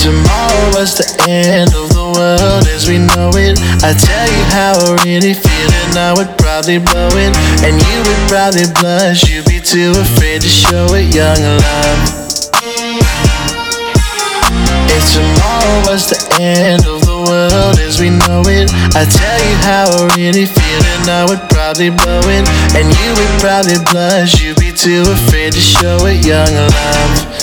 tomorrow was the end of the world as we know it, I tell you how I really feel and I would probably blow it, and you would probably blush, you'd be too afraid to show it, young love. If tomorrow was the end of the world as we know it, I tell you how I really feel and I would probably blow it, and you would probably blush, you'd be too afraid to show it, young love.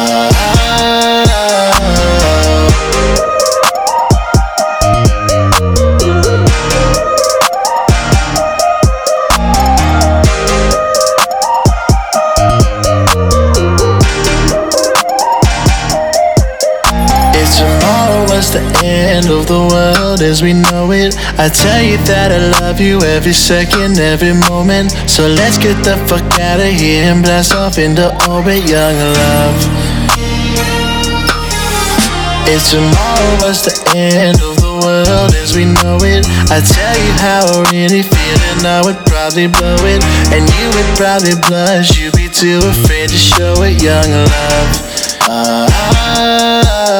The end of the world as we know it, I tell you that I love you every second, every moment. So let's get the fuck out of here and blast off into orbit, young love. If tomorrow was the end of the world as we know it, I tell you how I really feel and I would probably blow it, and you would probably blush, you'd be too afraid to show it, young love.